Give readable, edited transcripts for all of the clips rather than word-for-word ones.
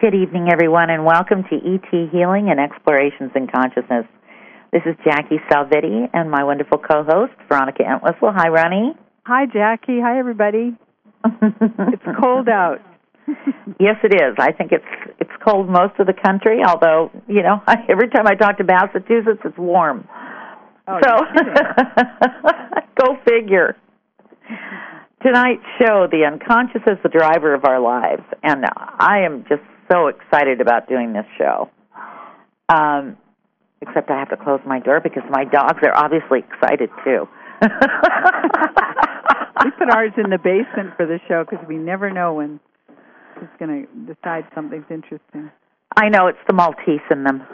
Good evening, everyone, and welcome to ET Healing and Explorations in Consciousness. This is Jackie Salvetti and my wonderful co-host, Veronica Entwistle. Hi, Ronnie. Hi, Jackie. Hi, everybody. It's cold out. Yes, it is. I think it's cold most of the country, although, every time I talk to Massachusetts, it's warm. Oh, so, go figure. Tonight's show, the unconscious is the driver of our lives, and I am just so excited about doing this show. Except I have to close my door because my dogs are obviously excited, too. We put ours in the basement for the show because we never know when it's going to decide something's interesting. I know, it's the Maltese in them.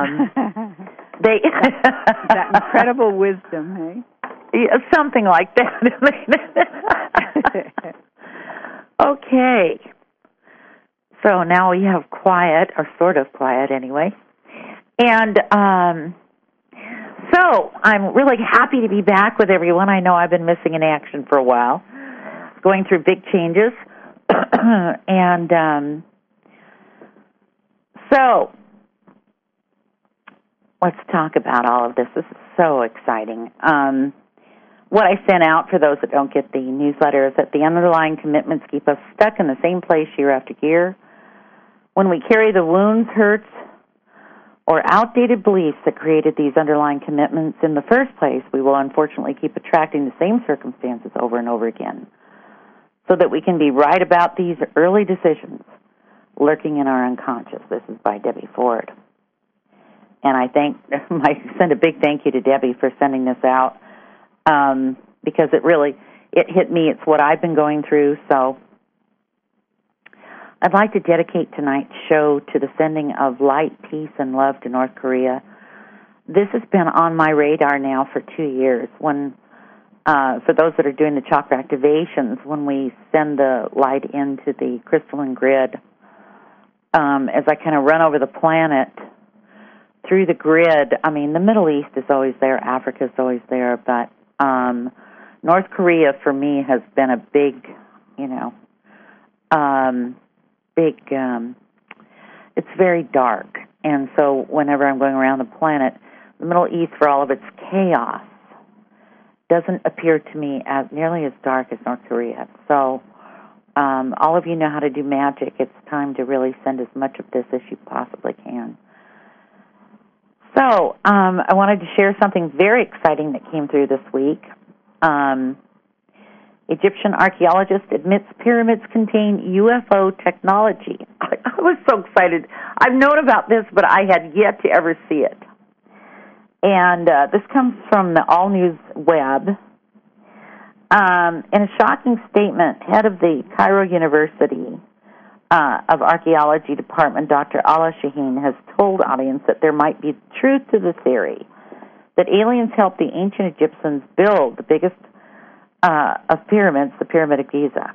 That incredible wisdom, hey? Yeah, something like that. Okay. So now we have quiet, or sort of quiet anyway. And so I'm really happy to be back with everyone. I know I've been missing in action for a while, going through big changes. And so let's talk about all of this. This is so exciting. What I sent out for those that don't get the newsletter is that the underlying commitments keep us stuck in the same place year after year. When we carry the wounds, hurts, or outdated beliefs that created these underlying commitments in the first place, we will unfortunately keep attracting the same circumstances over and over again, so that we can be right about these early decisions lurking in our unconscious. This is by Debbie Ford. And I send a big thank you to Debbie for sending this out, because it hit me. It's what I've been going through. So I'd like to dedicate tonight's show to the sending of light, peace, and love to North Korea. This has been on my radar now for 2 years. When, for those that are doing the chakra activations, when we send the light into the crystalline grid, as I kind of run over the planet through the grid, I mean, the Middle East is always there, Africa is always there, but North Korea, for me, has been a big, it's very dark. And so whenever I'm going around the planet, the Middle East, for all of its chaos, doesn't appear to me as nearly as dark as North Korea. So all of you know how to do magic. It's time to really send as much of this as you possibly can. So I wanted to share something very exciting that came through this week. Egyptian archaeologist admits pyramids contain UFO technology. I was so excited. I've known about this, but I had yet to ever see it. And this comes from the All News Web. In a shocking statement, head of the Cairo University of Archaeology Department, Dr. Ala Shaheen, has told audience that there might be truth to the theory that aliens helped the ancient Egyptians build the biggest of pyramids, the Pyramid of Giza.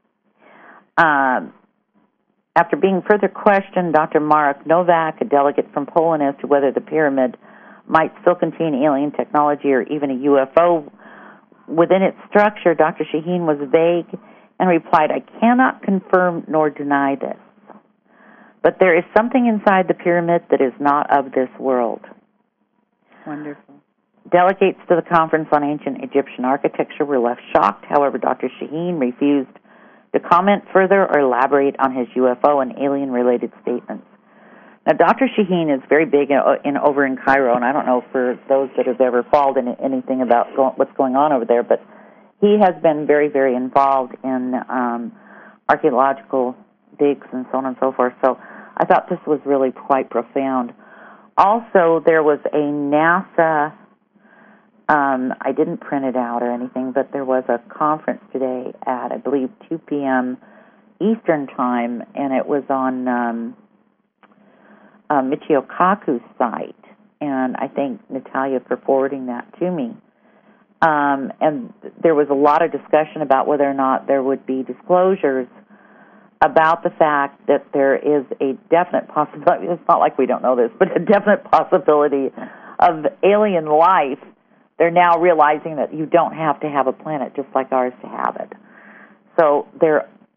After being further questioned, Dr. Marek Nowak, a delegate from Poland, as to whether the pyramid might still contain alien technology or even a UFO within its structure, Dr. Shaheen was vague and replied, "I cannot confirm nor deny this. But there is something inside the pyramid that is not of this world." Wonderful. Delegates to the Conference on Ancient Egyptian Architecture were left shocked. However, Dr. Shaheen refused to comment further or elaborate on his UFO and alien-related statements. Now, Dr. Shaheen is very big over in Cairo, and I don't know for those that have ever followed anything about what's going on over there, but he has been very, very involved in archaeological digs and so on and so forth. So I thought this was really quite profound. Also, there was a NASA, I didn't print it out or anything, but there was a conference today at, I believe, 2 p.m. Eastern Time, and it was on Michio Kaku's site, and I thank Natalia for forwarding that to me. And there was a lot of discussion about whether or not there would be disclosures about the fact that there is a definite possibility, it's not like we don't know this, but a definite possibility of alien life. They're now realizing that you don't have to have a planet just like ours to have it. So they're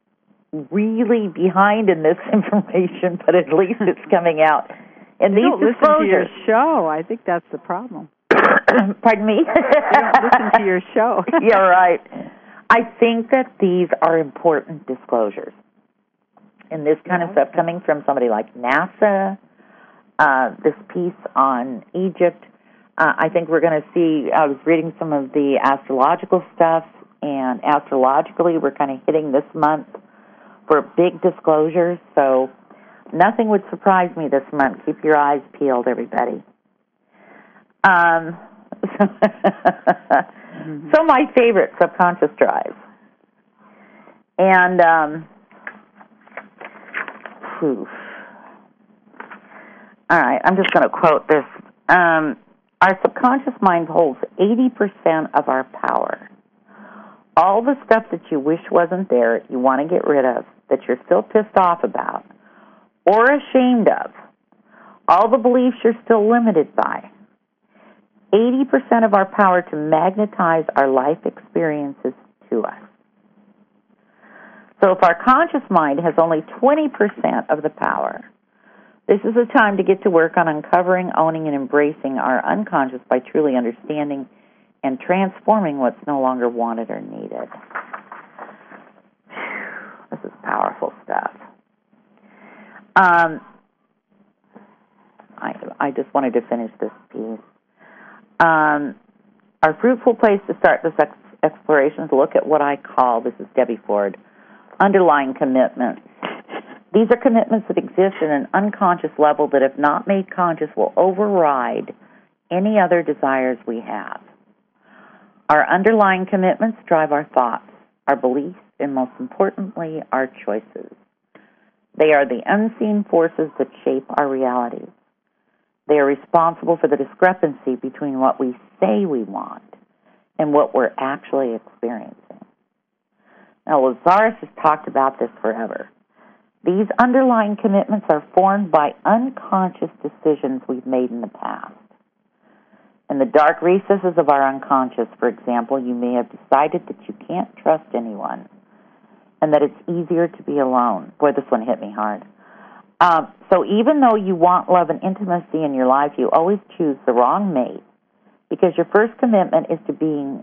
really behind in this information, but at least it's coming out. And these don't disclosures. listen to your show. I think that's the problem. Pardon me? You don't listen to your show. Yeah, right. I think that these are important disclosures. And this kind of stuff coming from somebody like NASA, this piece on Egypt, I think we're going to see, I was reading some of the astrological stuff, and astrologically we're kind of hitting this month for big disclosures, so nothing would surprise me this month. Keep your eyes peeled, everybody. So my favorite, subconscious drive. And, all right, I'm just going to quote this. Our subconscious mind holds 80% of our power. All the stuff that you wish wasn't there, you want to get rid of, that you're still pissed off about, or ashamed of, all the beliefs you're still limited by. 80% of our power to magnetize our life experiences to us. So if our conscious mind has only 20% of the power, this is a time to get to work on uncovering, owning, and embracing our unconscious by truly understanding and transforming what's no longer wanted or needed. This is powerful stuff. I just wanted to finish this piece. Our fruitful place to start this exploration is to look at what I call, this is Debbie Ford, underlying commitments. These are commitments that exist at an unconscious level that, if not made conscious, will override any other desires we have. Our underlying commitments drive our thoughts, our beliefs, and most importantly, our choices. They are the unseen forces that shape our realities. They are responsible for the discrepancy between what we say we want and what we're actually experiencing. Now, Lazarus has talked about this forever. These underlying commitments are formed by unconscious decisions we've made in the past. In the dark recesses of our unconscious, for example, you may have decided that you can't trust anyone and that it's easier to be alone. Boy, this one hit me hard. So even though you want love and intimacy in your life, you always choose the wrong mate because your first commitment is to being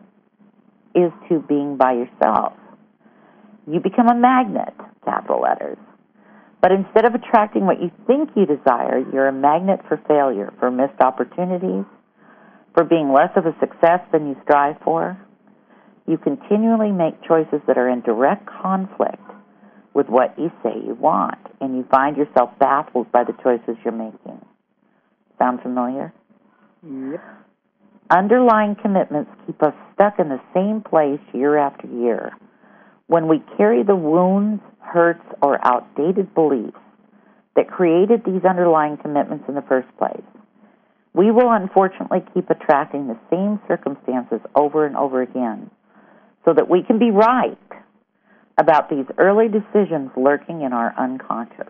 by yourself. You become a magnet, capital letters. But instead of attracting what you think you desire, you're a magnet for failure, for missed opportunities, for being less of a success than you strive for. You continually make choices that are in direct conflict with what you say you want, and you find yourself baffled by the choices you're making. Sound familiar? Yep. Underlying commitments keep us stuck in the same place year after year. When we carry the wounds, hurts, or outdated beliefs that created these underlying commitments in the first place, we will unfortunately keep attracting the same circumstances over and over again so that we can be right about these early decisions lurking in our unconscious.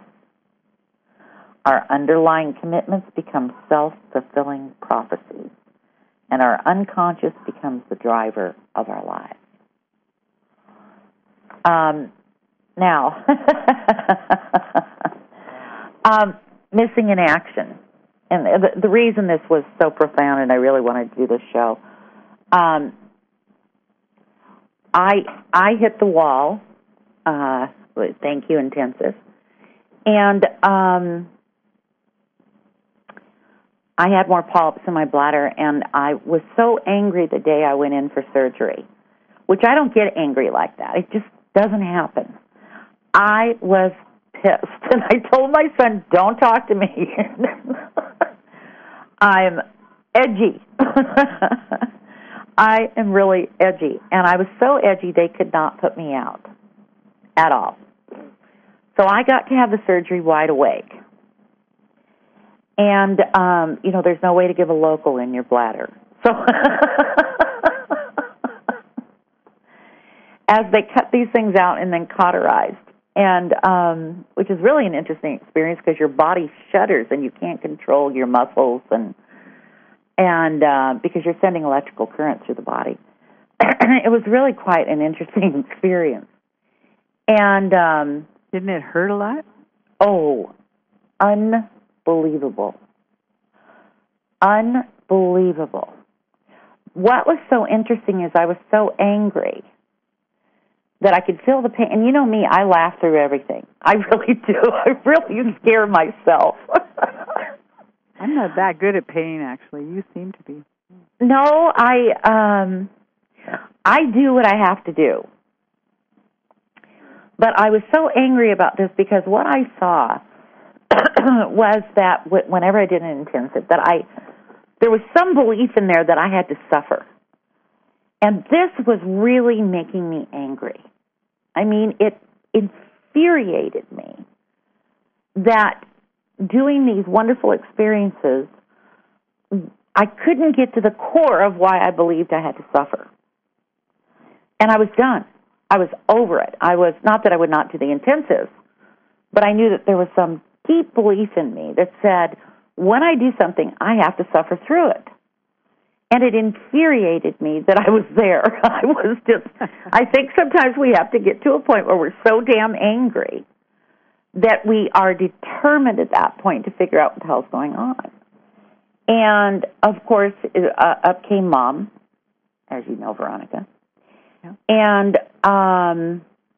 Our underlying commitments become self-fulfilling prophecies, and our unconscious becomes the driver of our lives. Now, missing in action. And the reason this was so profound, and I really wanted to do this show, I hit the wall. Thank you, intensive. And I had more polyps in my bladder, and I was so angry the day I went in for surgery, which I don't get angry like that. It just doesn't happen. I was pissed, and I told my son, don't talk to me. I'm edgy. I am really edgy, and I was so edgy they could not put me out at all. So I got to have the surgery wide awake. And, there's no way to give a local in your bladder. So as they cut these things out and then cauterized, and which is really an interesting experience because your body shudders and you can't control your muscles and because you're sending electrical current through the body. It was really quite an interesting experience. And didn't it hurt a lot? Oh, unbelievable. Unbelievable. What was so interesting is I was so angry that I could feel the pain. And you know me, I laugh through everything. I really do. I really scare myself. I'm not that good at pain, actually. You seem to be. No, I do what I have to do. But I was so angry about this because what I saw was that whenever I did an intensive, there was some belief in there that I had to suffer. And this was really making me angry. I mean, it infuriated me that doing these wonderful experiences, I couldn't get to the core of why I believed I had to suffer. And I was done. I was over it. I was, not that I would not do the intensives, but I knew that there was some deep belief in me that said, when I do something, I have to suffer through it. And it infuriated me that I was there. I think sometimes we have to get to a point where we're so damn angry that we are determined at that point to figure out what the hell's going on. And, of course, up came Mom, as you know, Veronica. Yeah. And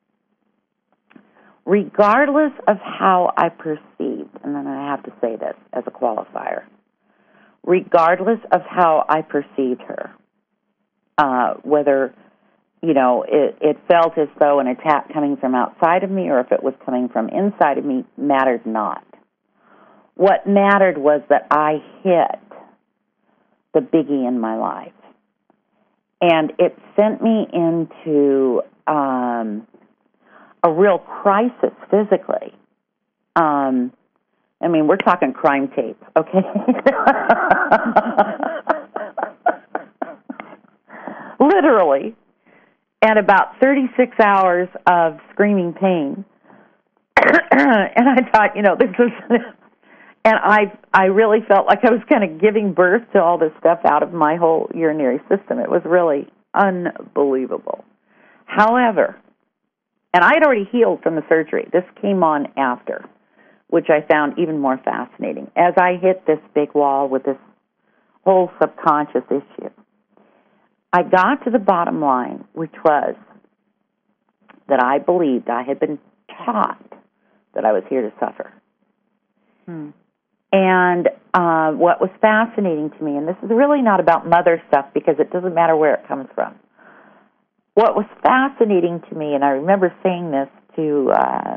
regardless of how I perceived, and then I have to say this as a qualifier, regardless of how I perceived her, whether, it felt as though an attack coming from outside of me or if it was coming from inside of me mattered not. What mattered was that I hit the biggie in my life. And it sent me into a real crisis physically. I mean, we're talking crime tape, okay? Literally. And about 36 hours of screaming pain. And I thought, this is... And I really felt like I was kind of giving birth to all this stuff out of my whole urinary system. It was really unbelievable. However, and I had already healed from the surgery. This came on after, which I found even more fascinating. As I hit this big wall with this whole subconscious issue, I got to the bottom line, which was that I believed I had been taught that I was here to suffer. And what was fascinating to me, and this is really not about mother stuff because it doesn't matter where it comes from. What was fascinating to me, and I remember saying this to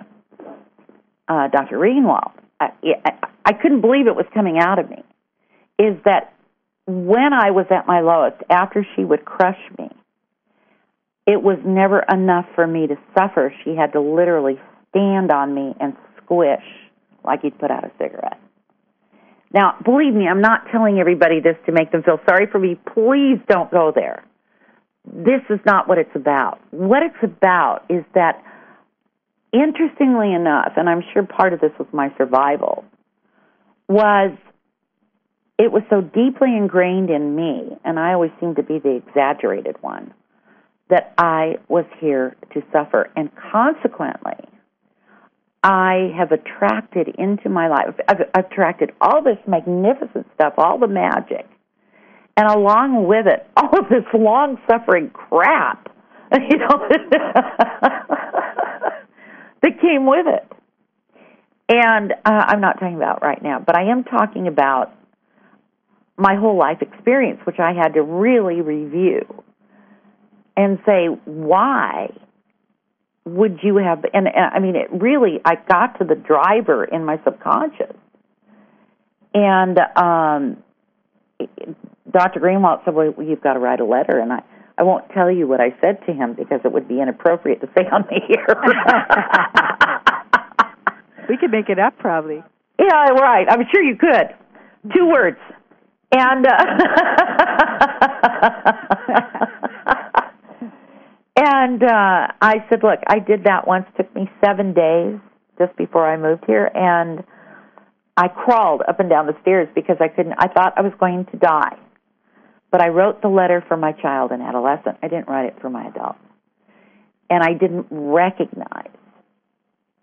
Dr. Regenwald, I couldn't believe it was coming out of me, is that when I was at my lowest, after she would crush me, it was never enough for me to suffer. She had to literally stand on me and squish like you'd put out a cigarette. Now, believe me, I'm not telling everybody this to make them feel sorry for me. Please don't go there. This is not what it's about. What it's about is that, interestingly enough, and I'm sure part of this was my survival, was it was so deeply ingrained in me, and I always seem to be the exaggerated one, that I was here to suffer. And consequently, I have attracted into my life, I've attracted all this magnificent stuff, all the magic, and along with it, all of this long-suffering crap, that came with it. And I'm not talking about right now, but I am talking about my whole life experience, which I had to really review and say, why would you have, and I mean, it really, I got to the driver in my subconscious. And Dr. Greenwald said, well, you've got to write a letter. And I won't tell you what I said to him because it would be inappropriate to say on the air. We could make it up, probably. Yeah, right. I'm sure you could. 2 words. And and I said, look, I did that once. It took me 7 days just before I moved here, and I crawled up and down the stairs because I thought I was going to die. But I wrote the letter for my child and adolescent. I didn't write it for my adult. And I didn't recognize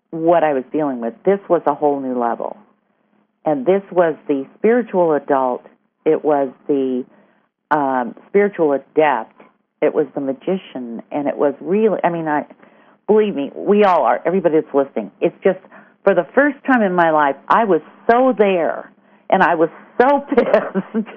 what I was dealing with. This was a whole new level. And this was the spiritual adult. It was the spiritual adept. It was the magician. And it was really, believe me, we all are, everybody that's listening. It's just, for the first time in my life, I was so there. And I was so pissed.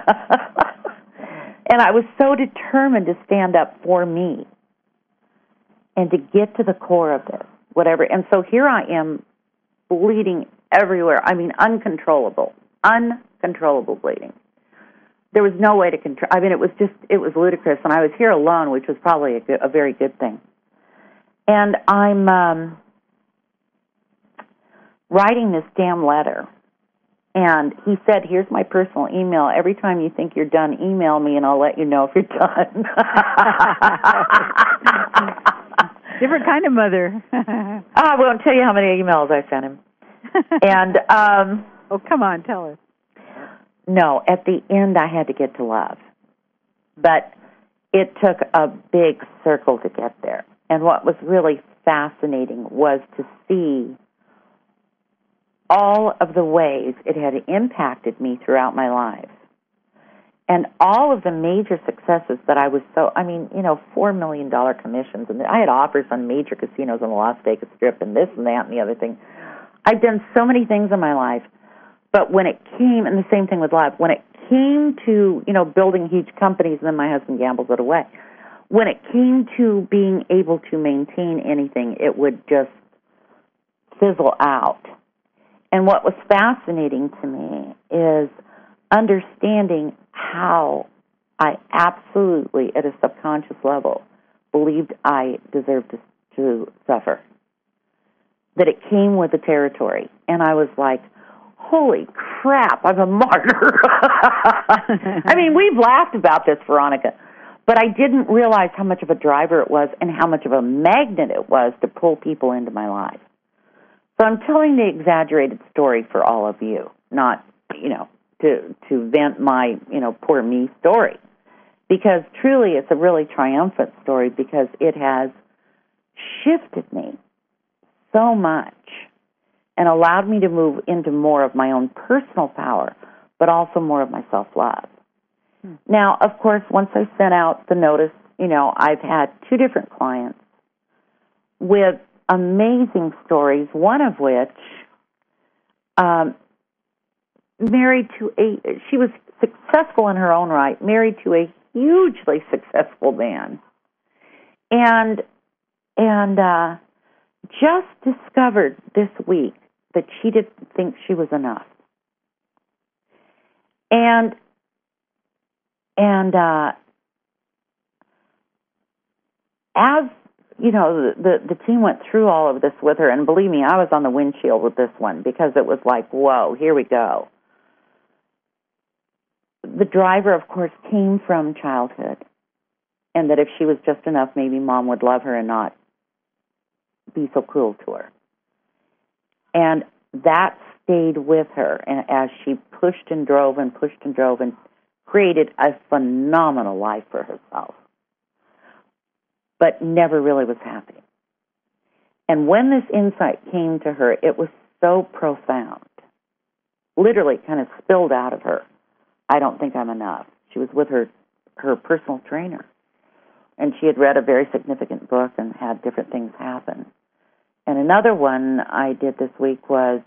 And I was so determined to stand up for me and to get to the core of this, whatever. And so here I am, bleeding everywhere. Uncontrollable bleeding. There was no way to control. It was ludicrous. And I was here alone, which was probably a very good thing. And I'm writing this damn letter. And he said, here's my personal email. Every time you think you're done, email me, and I'll let you know if you're done. Different kind of mother. I won't tell you how many emails I sent him. And oh, come on, tell us. No, at the end I had to get to love. But it took a big circle to get there. And what was really fascinating was to see all of the ways it had impacted me throughout my life. And all of the major successes that I was $4 million commissions. And I had offers on major casinos on the Las Vegas Strip and this and that and the other thing. I've done so many things in my life. But when it came, and the same thing with love, when it came to, building huge companies, and then my husband gambles it away, when it came to being able to maintain anything, it would just fizzle out. And what was fascinating to me is understanding how I absolutely, at a subconscious level, believed I deserved to suffer. That it came with the territory. And I was like, holy crap, I'm a martyr. We've laughed about this, Veronica, but I didn't realize how much of a driver it was and how much of a magnet it was to pull people into my life. So I'm telling the exaggerated story for all of you, not, to vent my, poor me story. Because truly it's a really triumphant story because it has shifted me so much and allowed me to move into more of my own personal power, but also more of my self-love. Now, of course, once I sent out the notice, I've had 2 different clients with amazing stories, one of which she was successful in her own right, married to a hugely successful man, and just discovered this week that she didn't think she was enough. And as the team went through all of this with her, and believe me, I was on the windshield with this one because it was like, whoa, here we go. The driver, of course, came from childhood, and that if she was just enough, maybe Mom would love her and not be so cruel to her. And that stayed with her as she pushed and drove and created a phenomenal life for herself, but never really was happy. And when this insight came to her, it was so profound, literally kind of spilled out of her. I don't think I'm enough. She was with her personal trainer, and she had read a very significant book and had different things happen. And another one I did this week was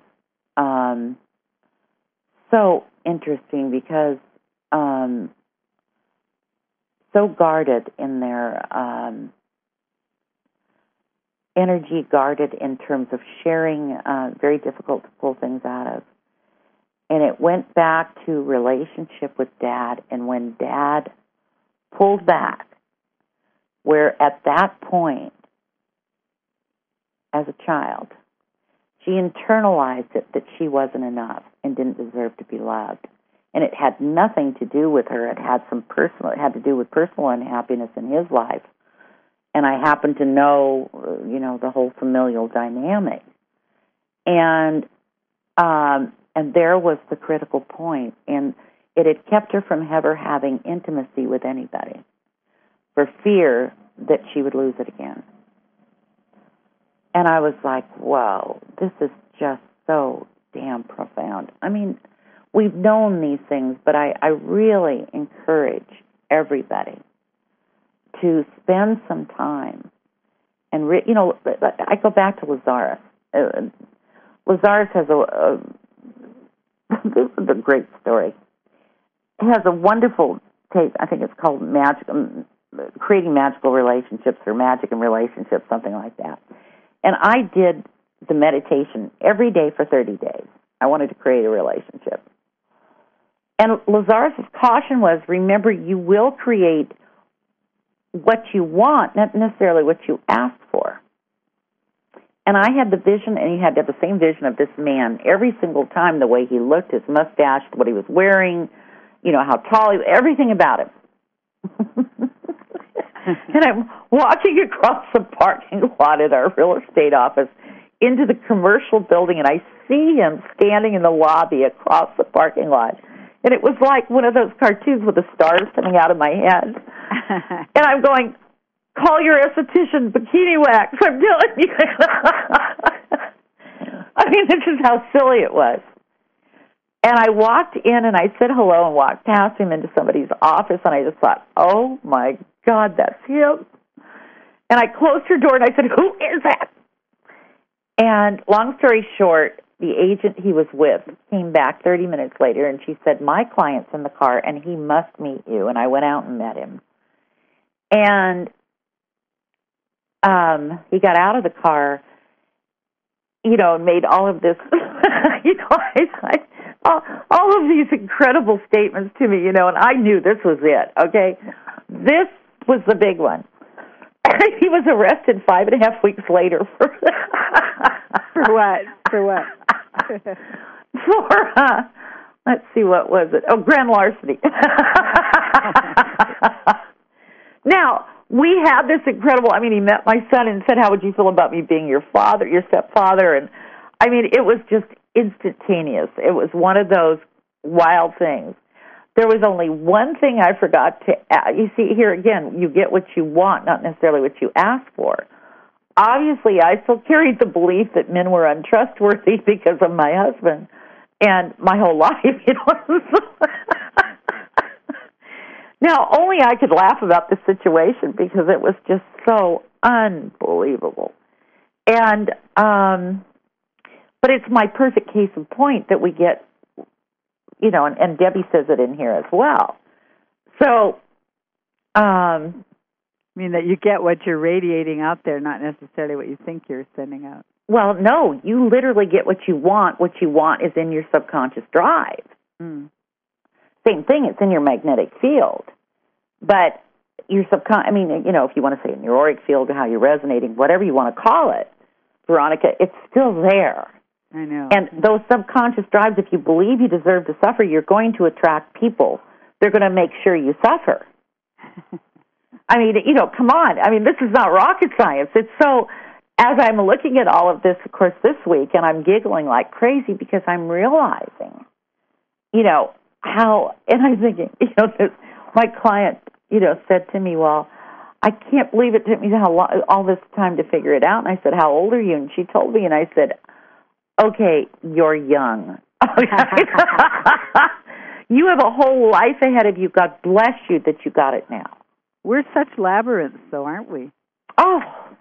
so interesting because so guarded in their energy, guarded in terms of sharing, very difficult to pull things out of. And it went back to relationship with Dad, and when Dad pulled back, where at that point, as a child, she internalized it that she wasn't enough and didn't deserve to be loved. And it had nothing to do with her. It had to do with personal unhappiness in his life. And I happen to know, the whole familial dynamic. And there was the critical point. And it had kept her from ever having intimacy with anybody for fear that she would lose it again. And I was like, whoa, this is just so damn profound. I mean, we've known these things, but I really encourage everybody to spend some time. And, I go back to Lazarus. Lazarus has this is a great story. He has a wonderful tape. I think it's called Creating Magical Relationships or Magic in Relationships, something like that. And I did the meditation every day for 30 days. I wanted to create a relationship. And Lazarus' caution was, remember, you will create what you want, not necessarily what you ask for. And I had the vision, and he had to have the same vision of this man every single time, the way he looked, his mustache, what he was wearing, how tall he was, everything about him. And I'm walking across the parking lot at our real estate office into the commercial building, and I see him standing in the lobby across the parking lot. And it was like one of those cartoons with the stars coming out of my head. And I'm going, call your esthetician, bikini wax. I'm telling you. I mean, this is how silly it was. And I walked in and I said hello and walked past him into somebody's office, and I just thought, oh, my God, that's him. And I closed her door and I said, who is that? And long story short, the agent he was with came back 30 minutes later, and she said, my client's in the car, and he must meet you. And I went out and met him. And he got out of the car, and made all of this, all of these incredible statements to me, and I knew this was it, okay? This was the big one. He was arrested 5.5 weeks later for what? For what? For, let's see, what was it? Oh, grand larceny. Now, we had this incredible, he met my son and said, how would you feel about me being your father, your stepfather? And, it was just instantaneous. It was one of those wild things. There was only one thing I forgot to add. You see, here again, you get what you want, not necessarily what you ask for. Obviously, I still carried the belief that men were untrustworthy because of my husband and my whole life. Now, only I could laugh about the situation because it was just so unbelievable. And, but it's my perfect case in point that we get, and Debbie says it in here as well. So, that you get what you're radiating out there, not necessarily what you think you're sending out. Well, no, you literally get what you want. What you want is in your subconscious drive. Mm. Same thing, it's in your magnetic field. But your if you want to say in your auric field, how you're resonating, whatever you want to call it, Veronica, it's still there. I know. And those subconscious drives, if you believe you deserve to suffer, you're going to attract people. They're going to make sure you suffer. Come on. This is not rocket science. It's so, as I'm looking at all of this, of course, this week, and I'm giggling like crazy because I'm realizing, how, and I'm thinking, my client, said to me, well, I can't believe it took me all this time to figure it out. And I said, how old are you? And she told me, and I said, okay, you're young. You have a whole life ahead of you. God bless you that you got it now. We're such labyrinths, though, aren't we? Oh,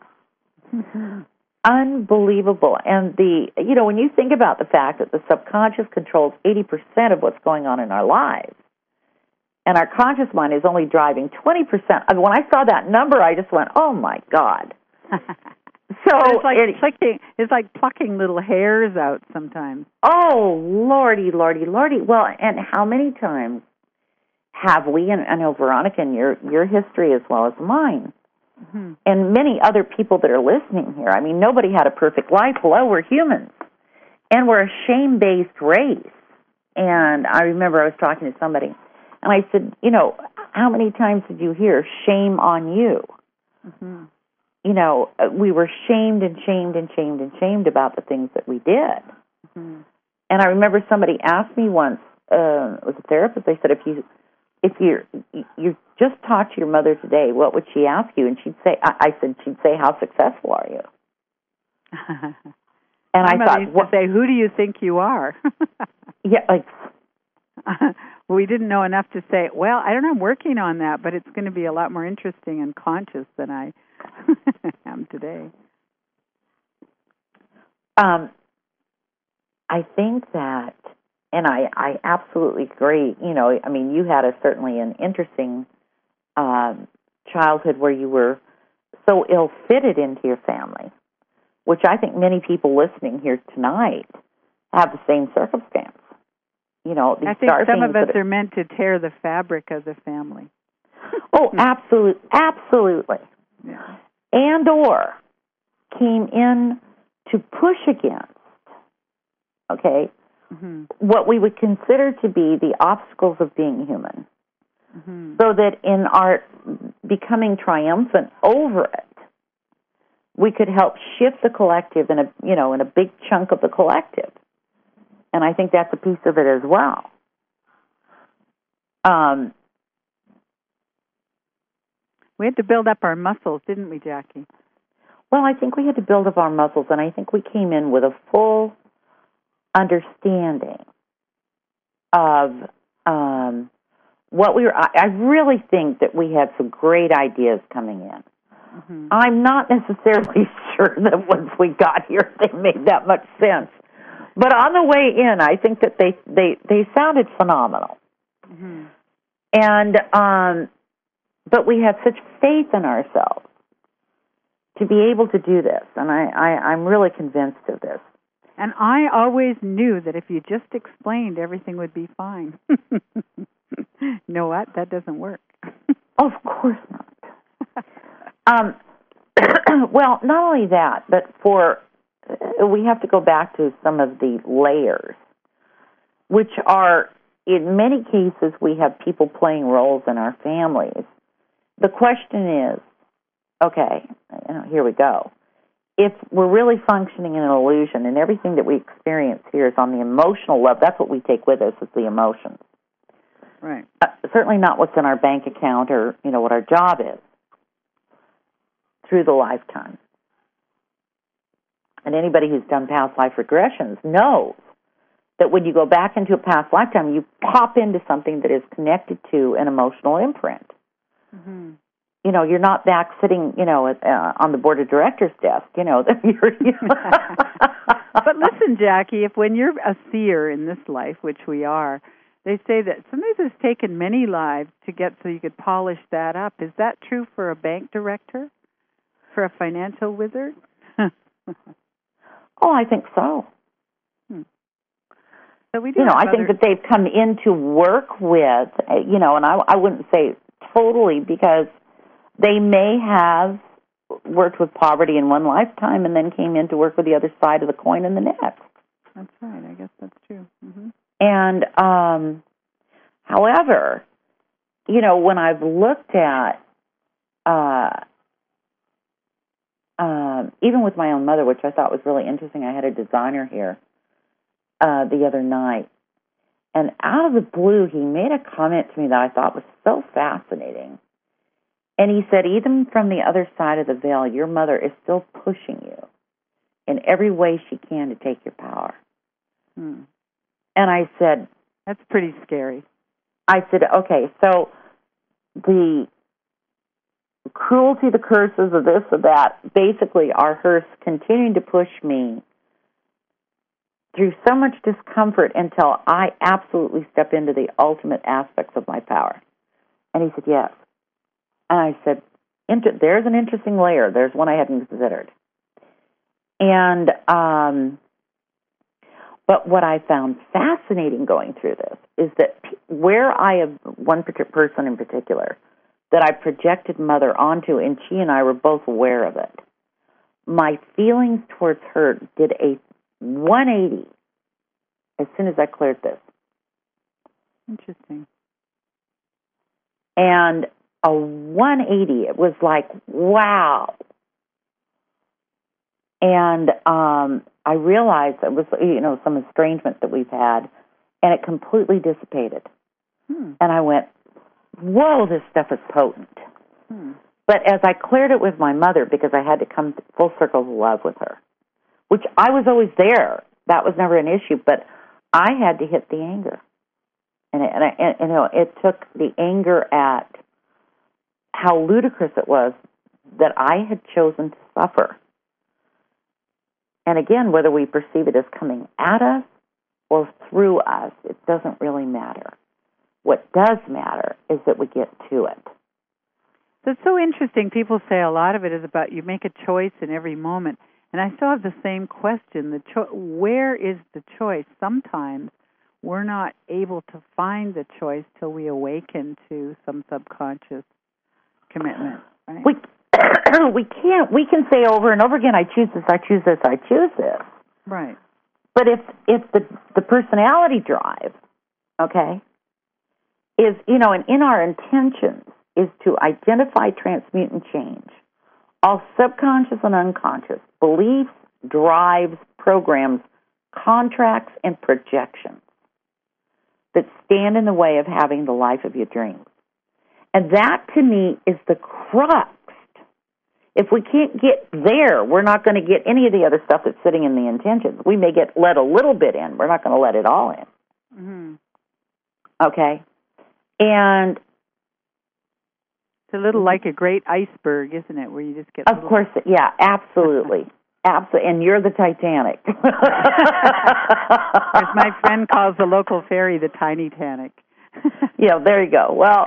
unbelievable. And when you think about the fact that the subconscious controls 80% of what's going on in our lives, and our conscious mind is only driving 20%. When I saw that number, I just went, oh, my God. So it's like plucking little hairs out sometimes. Oh, Lordy. Well, and how many times have we, and I know, Veronica, in your history as well as mine, mm-hmm. and many other people that are listening here, nobody had a perfect life. Hello, we're humans. And we're a shame-based race. And I remember I was talking to somebody, and I said, how many times did you hear shame on you? Mm-hmm. We were shamed about the things that we did. Mm-hmm. And I remember somebody asked me once, it was a therapist, they said, if you just talked to your mother today, what would she ask you? And she'd say, I said, she'd say, how successful are you? And I thought, used to say, "Who do you think you are?" Yeah, like. We didn't know enough to say, well, I don't know, I'm working on that, but it's going to be a lot more interesting and conscious than I am today. I think that, and I absolutely agree, you know, I mean, you had certainly an interesting childhood where you were so ill-fitted into your family, which I think many people listening here tonight have the same circumstance. You know, these I think some of us are meant to tear the fabric of the family. Oh, absolutely. Yeah. And or came in to push against, okay, what we would consider to be the obstacles of being human, so that in our becoming triumphant over it, we could help shift the collective in a big chunk of the collective. And I think that's a piece of it as well. We had to build up our muscles, didn't we, Jackie? Well, I think we had to build up our muscles, and I think we came in with a full understanding of what we were. I really think that we had some great ideas coming in. I'm not necessarily sure that once we got here they made that much sense. But on the way in, I think that they sounded phenomenal. And but we had such faith in ourselves to be able to do this, and I'm really convinced of this. And I always knew that if you just explained, everything would be fine. You know what? That doesn't work. Of course not. Well, not only that, but we have to go back to some of the layers, which are, in many cases, we have people playing roles in our families. The question is, okay, here we go. If we're really functioning in an illusion and everything that we experience here is on the emotional level, that's what we take with us is the emotions. Right. Certainly not what's in our bank account or, what our job is through the lifetime. And anybody who's done past life regressions knows that when you go back into a past lifetime, you pop into something that is connected to an emotional imprint. You're not back sitting, on the board of directors' desk, But listen, Jackie, when you're a seer in this life, which we are, they say that sometimes it's taken many lives to get so you could polish that up. Is that true for a bank director? For a financial wizard? Oh, I think so. So we do. I think that they've come in to work with, and I wouldn't say totally, because they may have worked with poverty in one lifetime and then came in to work with the other side of the coin in the next. That's right. I guess that's true. And, however, when I've looked at, even with my own mother, which I thought was really interesting, I had a designer here the other night, and out of the blue, he made a comment to me that I thought was so fascinating. And he said, even from the other side of the veil, your mother is still pushing you in every way she can to take your power. And I said... That's pretty scary. I said, okay, so the cruelty, the curses of this or that, basically are her continuing to push me through so much discomfort until I absolutely step into the ultimate aspects of my power. And he said, yes. And I said, there's an interesting layer. There's one I hadn't considered. And, but what I found fascinating going through this is that where I have one particular person in particular that I projected Mother onto, and she and I were both aware of it, my feelings towards her did a 180 as soon as I cleared this. Interesting. And a 180, it was like, wow. And I realized it was, some estrangement that we've had, and it completely dissipated. And I went, whoa, this stuff is potent. But as I cleared it with my mother, because I had to come full circle of love with her, which I was always there. That was never an issue, but I had to hit the anger. And it took the anger at how ludicrous it was that I had chosen to suffer. And again, whether we perceive it as coming at us or through us, it doesn't really matter. What does matter is that we get to it. So it's so interesting. People say a lot of it is about you make a choice in every moment. And I still have the same question. Where is the choice? Sometimes we're not able to find the choice till we awaken to some subconscious commitment. Right? We can't. We can say over and over again, I choose this, I choose this, I choose this. Right. But if the personality drive, okay, is, and in our intentions is to identify, transmute, and change all subconscious and unconscious beliefs, drives, programs, contracts, and projections that stand in the way of having the life of your dreams. And that, to me, is the crux. If we can't get there, we're not going to get any of the other stuff that's sitting in the intentions. We may let a little bit in. We're not going to let it all in. Mm-hmm. Okay? And it's a little like a great iceberg, isn't it, where you just get... Of course, yeah, absolutely. Absolutely. And you're the Titanic. As my friend calls the local ferry, the Tiny Tanic. Yeah, there you go. Well,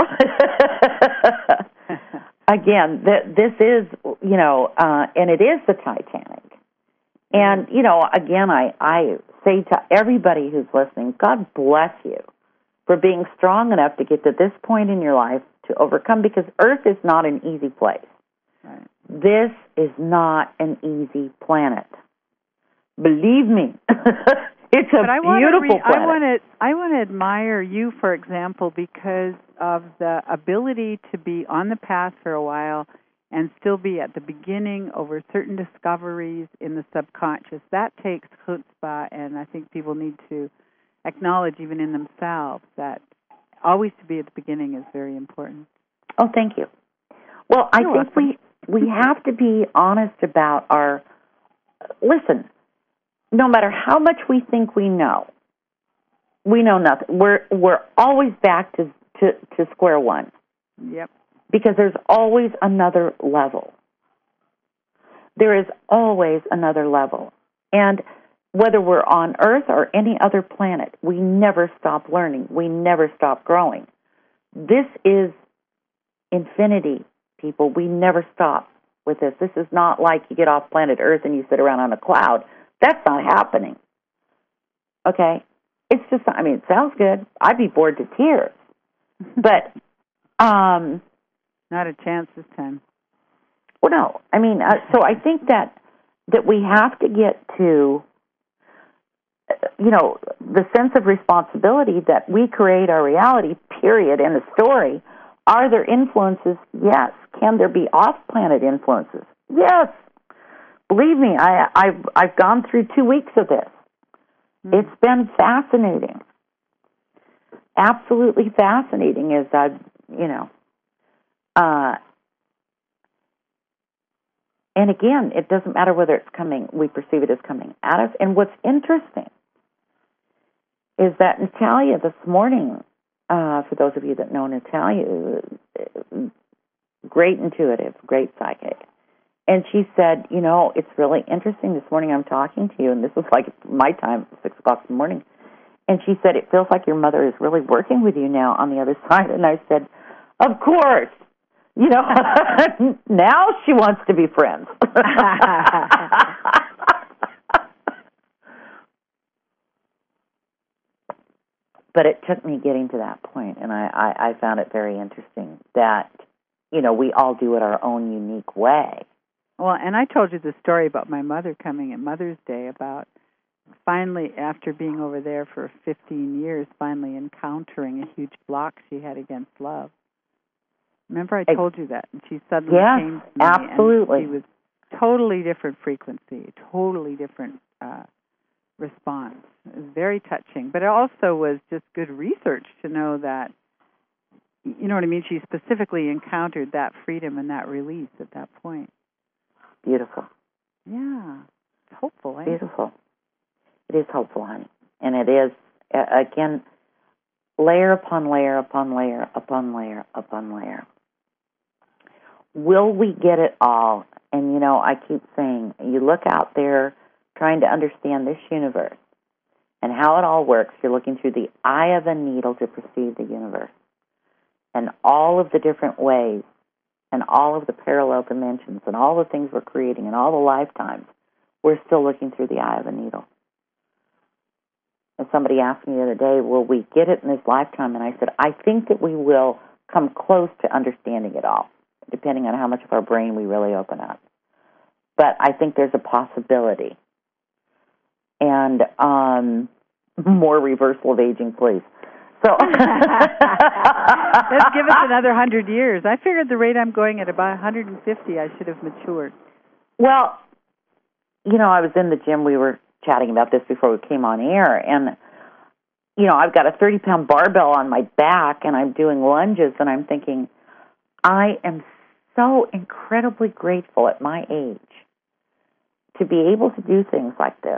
again, this is, and it is the Titanic. And, again, I say to everybody who's listening, God bless you for being strong enough to get to this point in your life to overcome, because Earth is not an easy place. Right. This is not an easy planet. Believe me. It's a beautiful planet. I want to admire you, for example, because of the ability to be on the path for a while and still be at the beginning over certain discoveries in the subconscious. That takes chutzpah, and I think people need to acknowledge even in themselves that always to be at the beginning is very important. Oh, thank you. Well, I think we have to be honest about our... Listen, no matter how much we think we know nothing. We're always back to square one. Yep. Because there's always another level. There is always another level. And whether we're on Earth or any other planet, we never stop learning. We never stop growing. This is infinity, people. We never stop with this. This is not like you get off planet Earth and you sit around on a cloud. That's not happening. Okay? It's just, it sounds good. I'd be bored to tears. But, not a chance this time. Well, no. So I think that we have to get to, the sense of responsibility that we create our reality, period, in a story. Are there influences? Yes. Can there be off-planet influences? Yes. Believe me, I've gone through 2 weeks of this. Mm-hmm. It's been fascinating. Absolutely fascinating, as and again, it doesn't matter whether it's coming, we perceive it as coming at us. And what's interesting is that Natalia this morning, for those of you that know Natalia, great intuitive, great psychic. And she said, it's really interesting. This morning I'm talking to you, and this was like my time, 6 o'clock in the morning. And she said, it feels like your mother is really working with you now on the other side. And I said, of course. Now she wants to be friends. But it took me getting to that point, and I found it very interesting that, we all do it our own unique way. Well, and I told you the story about my mother coming at Mother's Day, about finally, after being over there for 15 years, finally encountering a huge block she had against love. Remember I told you that? And she suddenly came to me. Absolutely. And she was totally different frequency, totally different response. It was very touching. But it also was just good research to know that, you know what I mean? She specifically encountered that freedom and that release at that point. Beautiful. Yeah. hopeful, eh? Beautiful. It is hopeful, honey. And it is, again, layer upon layer upon layer upon layer upon layer. Will we get it all? And, I keep saying, you look out there trying to understand this universe and how it all works. You're looking through the eye of a needle to perceive the universe and all of the different ways and all of the parallel dimensions and all the things we're creating and all the lifetimes. We're still looking through the eye of a needle. And somebody asked me the other day, will we get it in this lifetime? And I said, I think that we will come close to understanding it all, depending on how much of our brain we really open up. But I think there's a possibility. And more reversal of aging, please. So let's give us another 100 years. I figured the rate I'm going at about 150, I should have matured. Well, I was in the gym. We were chatting about this before we came on air. And, I've got a 30-pound barbell on my back, and I'm doing lunges, and I'm thinking, I am so incredibly grateful at my age to be able to do things like this.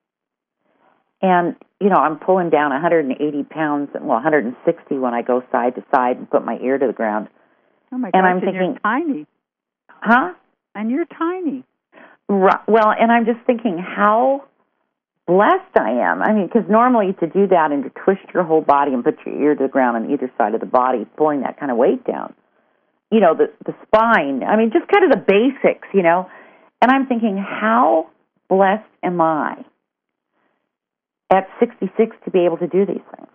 And, I'm pulling down 180 pounds, 160 when I go side to side and put my ear to the ground. Oh, my gosh, and you're tiny. Huh? And you're tiny. Right. Well, and I'm just thinking how blessed I am. I mean, because normally to do that and to twist your whole body and put your ear to the ground on either side of the body, pulling that kind of weight down, the spine, I mean, just kind of the basics, And I'm thinking, how blessed am I at 66 to be able to do these things?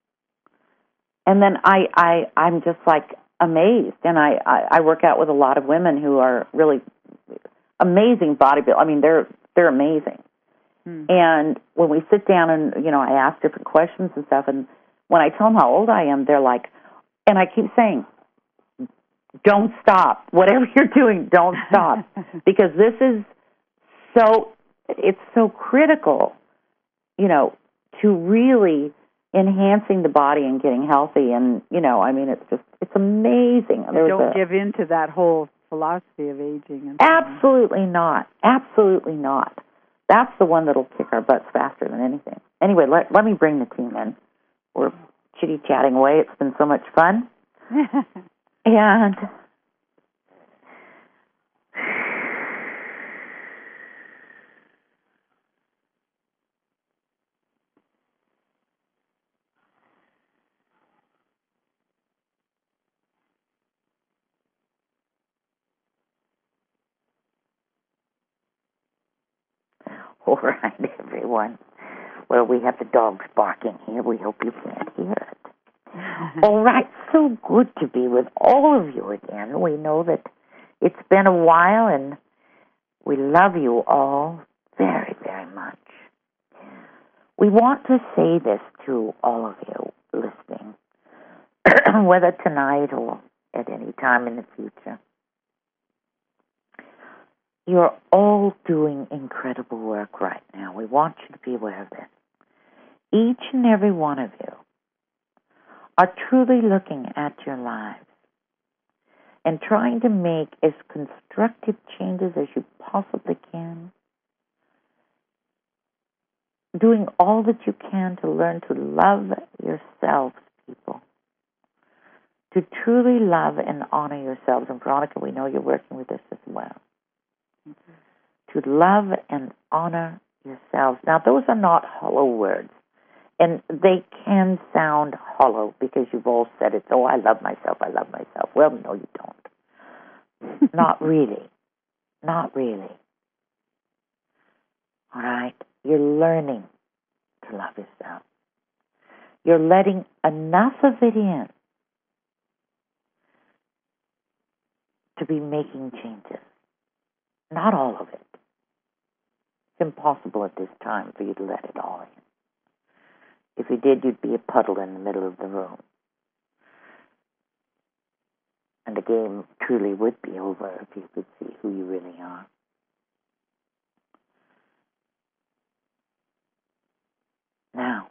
And then I'm just like amazed. And I work out with a lot of women who are really amazing bodybuilders. I mean, they're amazing. And when we sit down and, I ask different questions and stuff, and when I tell them how old I am, they're like, and I keep saying, don't stop. Whatever you're doing, don't stop. Because this is it's so critical, to really enhancing the body and getting healthy. And, it's amazing. Don't give in to that whole philosophy of aging. Absolutely not. Absolutely not. That's the one that'll kick our butts faster than anything. Anyway, let me bring the team in. We're chitty-chatting away. It's been so much fun. And all right, everyone. Well, we have the dogs barking here. We hope you can't hear it. All right, so good to be with all of you again. We know that it's been a while, and we love you all very, very much. We want to say this to all of you listening, whether tonight or at any time in the future. You're all doing incredible work right now. We want you to be aware of this. Each and every one of you are truly looking at your lives and trying to make as constructive changes as you possibly can, doing all that you can to learn to love yourselves, people, to truly love and honor yourselves. And Veronica, we know you're working with this as well. To love and honor yourselves. Now, those are not hollow words. And they can sound hollow because you've all said it. Oh, I love myself, I love myself. Well, no, you don't. Not really. Not really. All right? You're learning to love yourself. You're letting enough of it in to be making changes. Not all of it. It's impossible at this time for you to let it all in. If you did, you'd be a puddle in the middle of the room. And the game truly would be over if you could see who you really are. Now,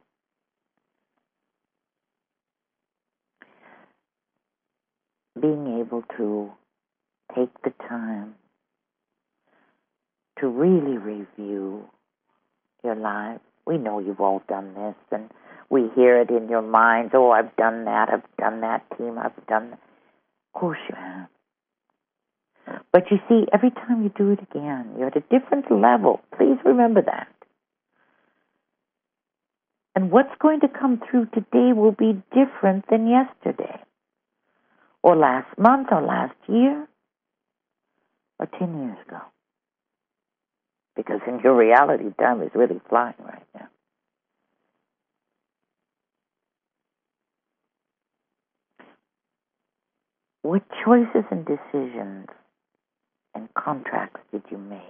being able to take the time to really review your lives. We know you've all done this, and we hear it in your minds. Oh, I've done that, team, I've done that. Of course you have. But you see, every time you do it again, you're at a different level. Please remember that. And what's going to come through today will be different than yesterday, or last month, or last year, or 10 years ago. Because in your reality, time is really flying right now. What choices and decisions and contracts did you make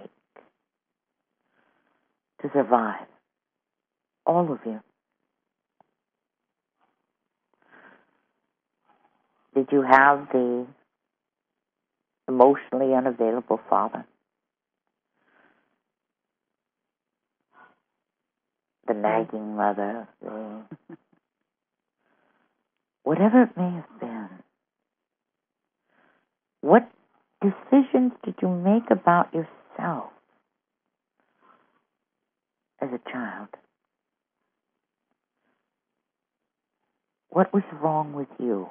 to survive? All of you. Did you have the emotionally unavailable father? The nagging mother? Whatever it may have been. What decisions did you make about yourself as a child? What was wrong with you?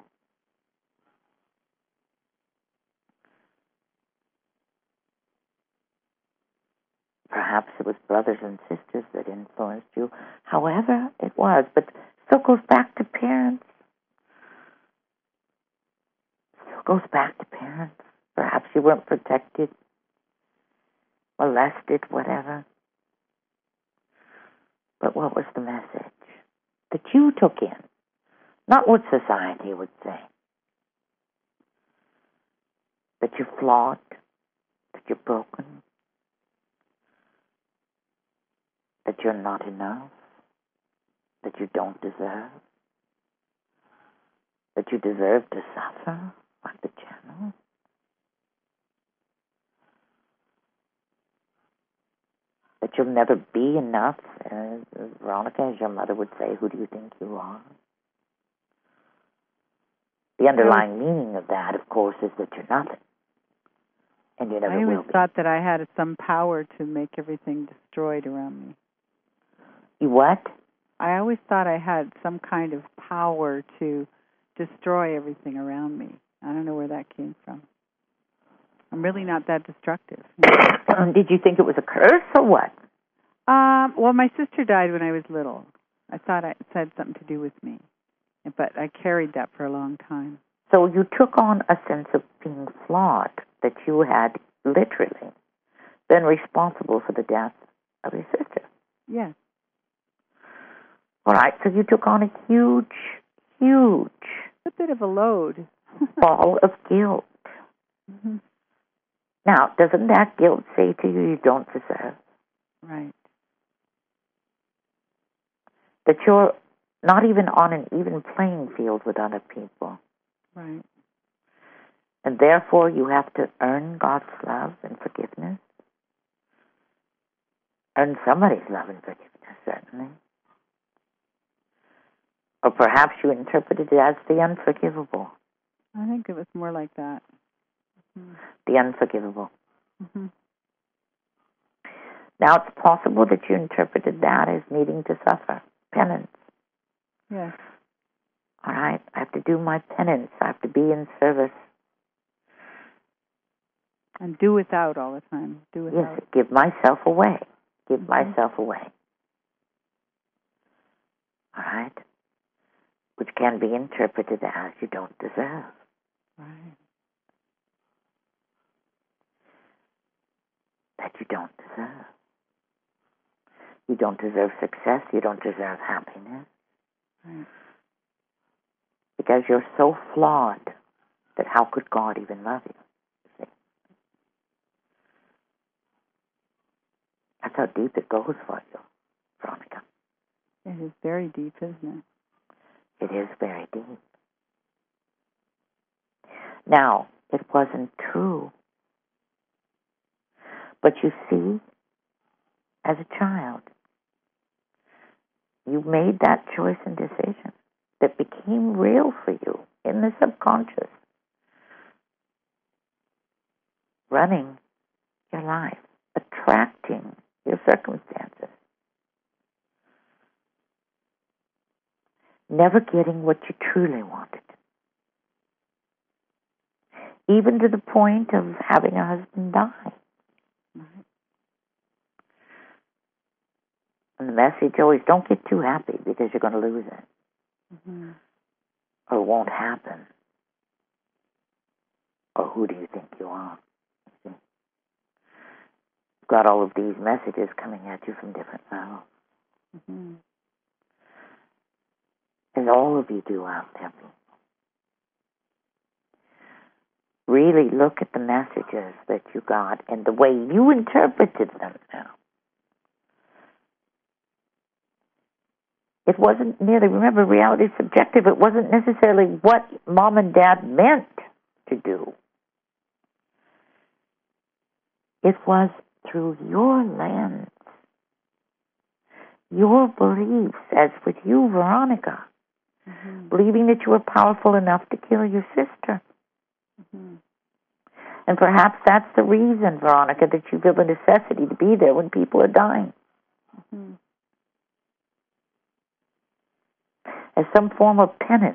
Perhaps it was brothers and sisters that influenced you. However it was, but still goes back to parents. Still goes back to parents. Perhaps you weren't protected, molested, whatever. But what was the message that you took in? Not what society would say. That you're flawed, that you're broken, that you're not enough, that you don't deserve, that you deserve to suffer, like the channel. That you'll never be enough, Veronica, as your mother would say, who do you think you are? The underlying meaning of that, of course, is that you're nothing. And you never will be. I always thought that I had some power to make everything destroyed around me. You what? I always thought I had some kind of power to destroy everything around me. I don't know where that came from. I'm really not that destructive. Did you think it was a curse or what? Well, my sister died when I was little. I thought it had something to do with me. But I carried that for a long time. So you took on a sense of being flawed, that you had literally been responsible for the death of your sister. Yes. All right, so you took on a huge a bit of a load. ball of guilt. Mm-hmm. Now, doesn't that guilt say to you don't deserve? Right. That you're not even on an even playing field with other people. Right. And therefore you have to earn God's love and forgiveness. Earn somebody's love and forgiveness, certainly. Or perhaps you interpreted it as the unforgivable. I think it was more like that. Mm-hmm. The unforgivable. Mm-hmm. Now, it's possible that you interpreted that as needing to suffer. Penance. Yes. All right, I have to do my penance. I have to be in service. And do without all the time. Do without. Yes, give myself away. Give myself away. All right? Which can be interpreted as you don't deserve. Right. That you don't deserve. You don't deserve success. You don't deserve happiness. Right. Because you're so flawed that how could God even love you? See? That's how deep it goes for you, Veronica. It is very deep, isn't it? It is very deep. Now, it wasn't true. But you see, as a child, you made that choice and decision that became real for you in the subconscious, running your life, attracting changing your circumstances. Never getting what you truly wanted. Even to the point of having a husband die. Mm-hmm. And the message always, don't get too happy because you're going to lose it. Mm-hmm. Or it won't happen. Or who do you think you are? You've got all of these messages coming at you from different levels. Mm-hmm. As all of you do out there. Really look at the messages that you got and the way you interpreted them now. It wasn't merely, remember, reality is subjective. It wasn't necessarily what Mom and Dad meant to do. It was through your lens, your beliefs, as with you, Veronica, believing that you were powerful enough to kill your sister. Mm-hmm. And perhaps that's the reason, Veronica, that you feel the necessity to be there when people are dying. Mm-hmm. As some form of penance.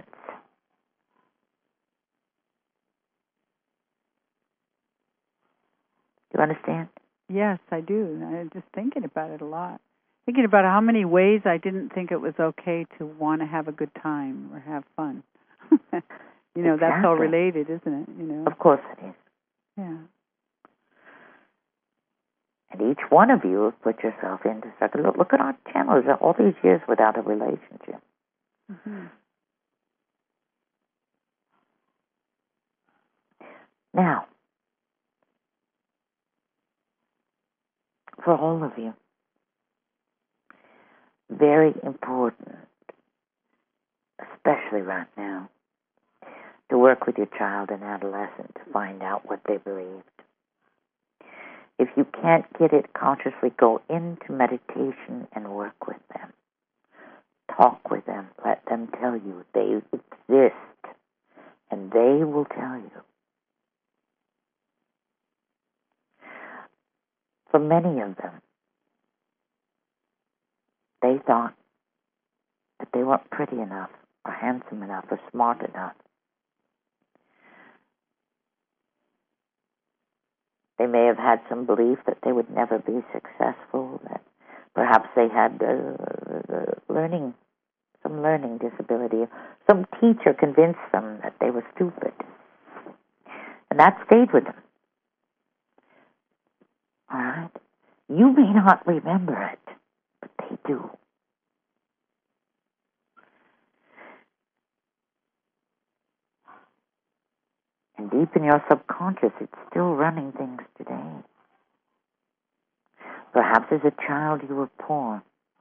Do you understand? Yes, I do. I'm just thinking about it a lot. Thinking about how many ways I didn't think it was okay to want to have a good time or have fun. Exactly. That's all related, isn't it? Of course it is. Yeah. And each one of you have put yourself into circle. Look at our channels all these years without a relationship. Mm-hmm. Now, for all of you, very important, especially right now, to work with your child and adolescent to find out what they believed. If you can't get it consciously, go into meditation and work with them. Talk with them. Let them tell you they exist, and they will tell you. For many of them, they thought that they weren't pretty enough or handsome enough or smart enough. They may have had some belief that they would never be successful, that perhaps they had some learning disability. Some teacher convinced them that they were stupid. And that stayed with them. All right? You may not remember it, but they do. And deep in your subconscious, it's still running things today. Perhaps as a child you were poor,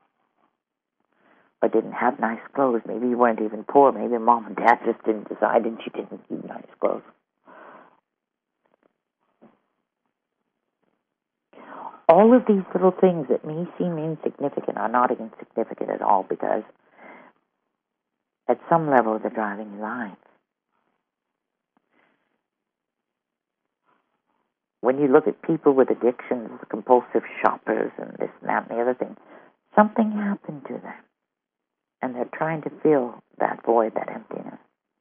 or didn't have nice clothes. Maybe you weren't even poor. Maybe Mom and Dad just didn't decide and you didn't keep nice clothes. All of these little things that may seem insignificant are not insignificant at all, because at some level they're driving your life. When you look at people with addictions, compulsive shoppers, and this and that and the other thing, something happened to them. And they're trying to fill that void, that emptiness.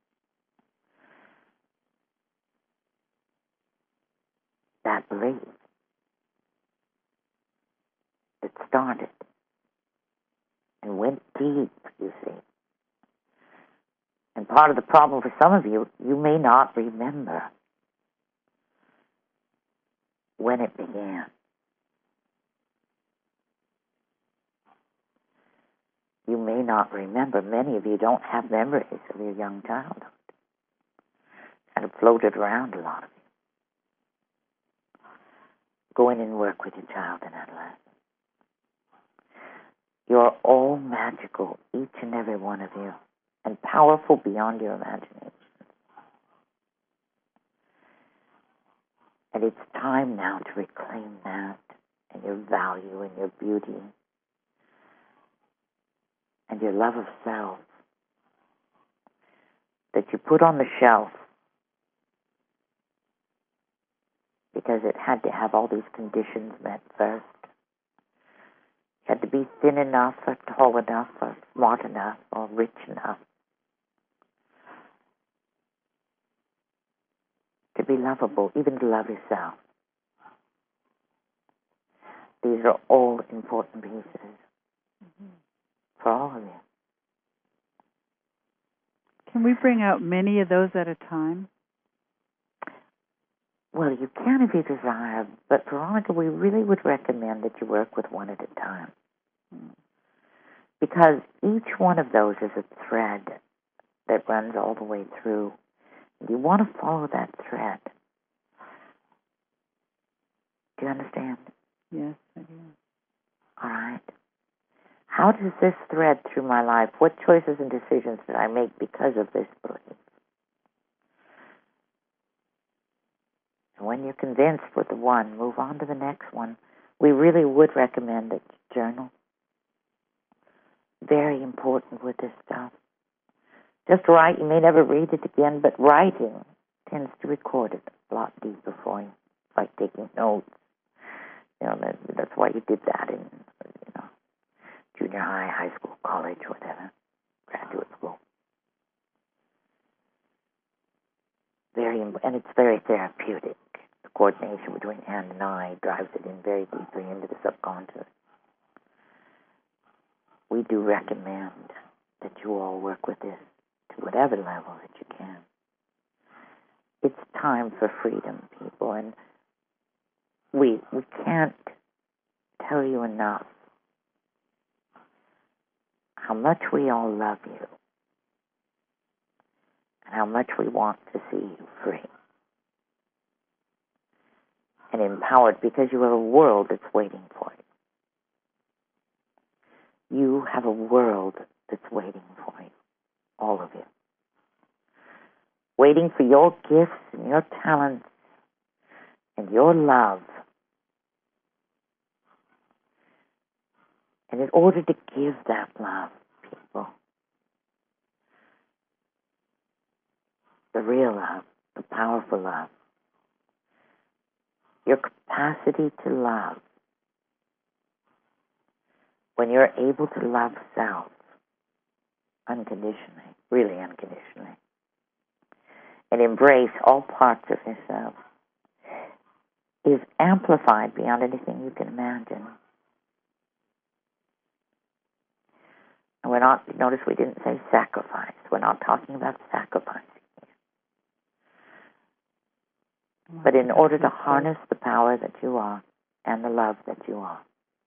That belief that started and went deep, you see. And part of the problem for some of you, you may not remember when it began. You may not remember. Many of you don't have memories of your young childhood. Kind of floated around, a lot of you. Go in and work with your child and adolescent. You're all magical, each and every one of you, and powerful beyond your imagination. And it's time now to reclaim that, and your value, and your beauty, and your love of self that you put on the shelf because it had to have all these conditions met first. You had to be thin enough or tall enough or smart enough or rich enough to be lovable, even to love yourself. These are all important pieces for all of you. Can we bring out many of those at a time? Well, you can if you desire, but Veronica, we really would recommend that you work with one at a time. Because each one of those is a thread that runs all the way through. You want to follow that thread. Do you understand? Yes, I do. All right. How does this thread through my life? What choices and decisions did I make because of this belief? And when you're convinced with the one, move on to the next one. We really would recommend that you journal. Very important with this stuff. Just write. You may never read it again, but writing tends to record it a lot deeper for you. It's like taking notes. You know, that's why you did that in, junior high, high school, college, whatever, graduate school. And it's very therapeutic. The coordination between hand and eye drives it in very deeply into the subconscious. We do recommend that you all work with this to whatever level that you can. It's time for freedom, people, and we can't tell you enough how much we all love you and how much we want to see you free and empowered, because you have a world that's waiting for you. You have a world that's waiting for you, all of you. Waiting for your gifts and your talents and your love. And in order to give that love, people, the real love, the powerful love, your capacity to love, when you're able to love self unconditionally, really unconditionally, and embrace all parts of yourself, is amplified beyond anything you can imagine. And we're not, notice we didn't say sacrifice. We're not talking about sacrificing here. But in order to harness the power that you are and the love that you are,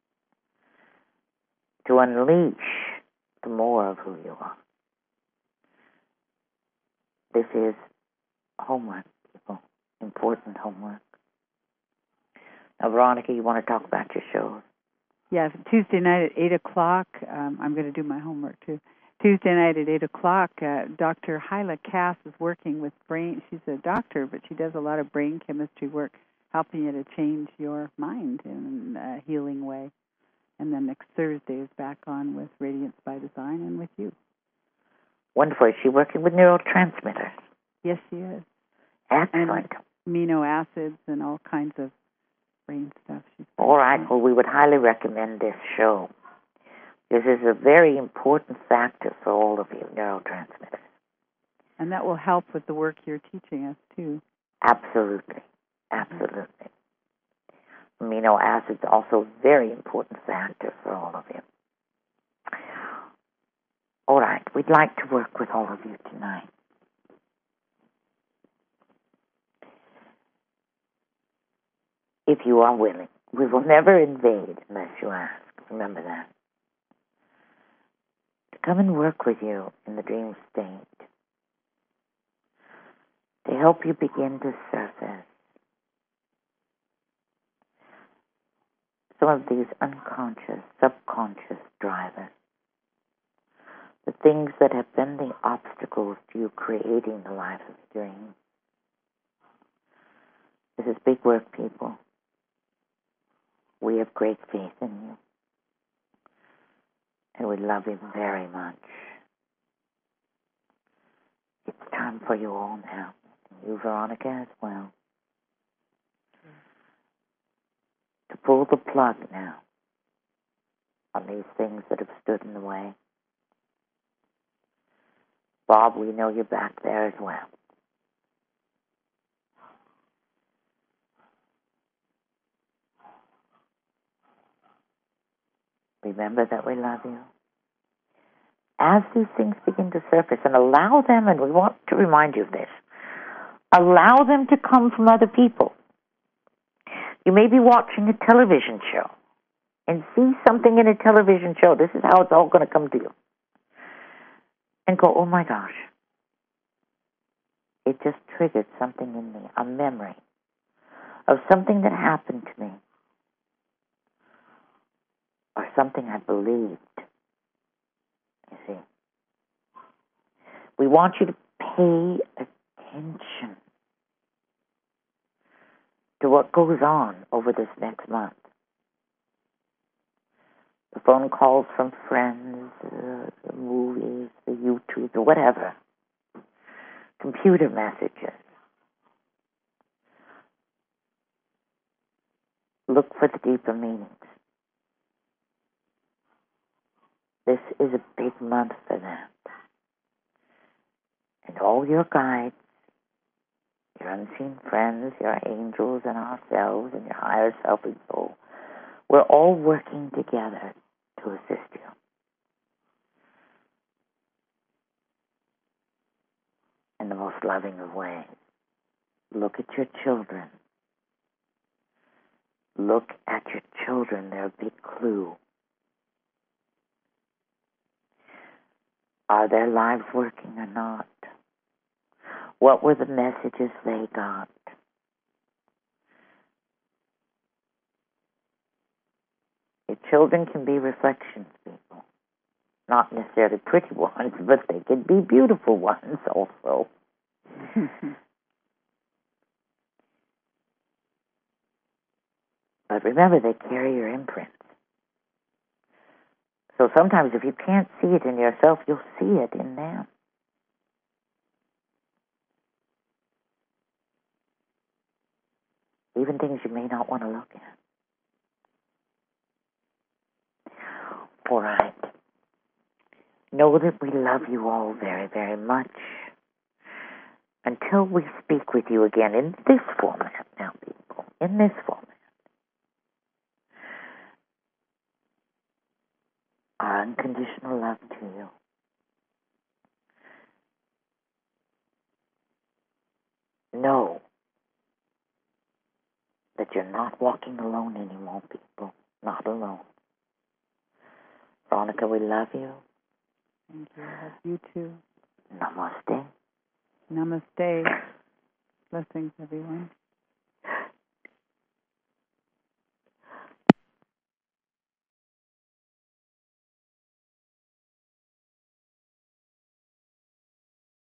to unleash the more of who you are, this is homework, people, important homework. Now, Veronica, you want to talk about your shows? Yes, Tuesday night at 8 o'clock. I'm going to do my homework, too. Tuesday night at 8 o'clock, Dr. Hyla Cass is working with brain. She's a doctor, but she does a lot of brain chemistry work, helping you to change your mind in a healing way. And then next Thursday is back on with Radiance by Design and with you. Wonderful. Is she working with neurotransmitters? Yes, she is. Excellent. And amino acids and all kinds of brain stuff. All right. Well, we would highly recommend this show. This is a very important factor for all of you, neurotransmitters. And that will help with the work you're teaching us, too. Absolutely. Absolutely. Amino acids also a very important factor for all of you. All right. We'd like to work with all of you tonight. If you are willing. We will never invade unless you ask. Remember that. To come and work with you in the dream state. To help you begin to surface some of these unconscious, subconscious drivers. The things that have been the obstacles to you creating the life of your dreams. This is big work, people. We have great faith in you. And we love you very much. It's time for you all now. And you, Veronica, as well. To pull the plug now on these things that have stood in the way. Bob, we know you're back there as well. Remember that we love you. As these things begin to surface, and allow them, and we want to remind you of this, allow them to come from other people. You may be watching a television show and see something in a television show. This is how it's all going to come to you. And go, oh my gosh, it just triggered something in me, a memory of something that happened to me or something I believed. You see, we want you to pay attention to what goes on over this next month. The phone calls from friends, the movies, the YouTube, or whatever. Computer messages. Look for the deeper meanings. This is a big month for that. And all your guides, your unseen friends, your angels and ourselves and your higher self and soul, we're all working together to assist you. In the most loving of ways. Look at your children. Look at your children. They're a big clue. Are their lives working or not? What were the messages they got? Your children can be reflections, people. Not necessarily pretty ones, but they can be beautiful ones also. But remember, they carry your imprints. So sometimes if you can't see it in yourself, you'll see it in them. Even things you may not want to look at. All right. Know that we love you all very, very much. Until we speak with you again in this format now, people, in this format. Our unconditional love to you. Know that you're not walking alone anymore, people. Not alone. Veronica, we love you. Thank you. I love you too. Namaste. Namaste. Blessings, everyone.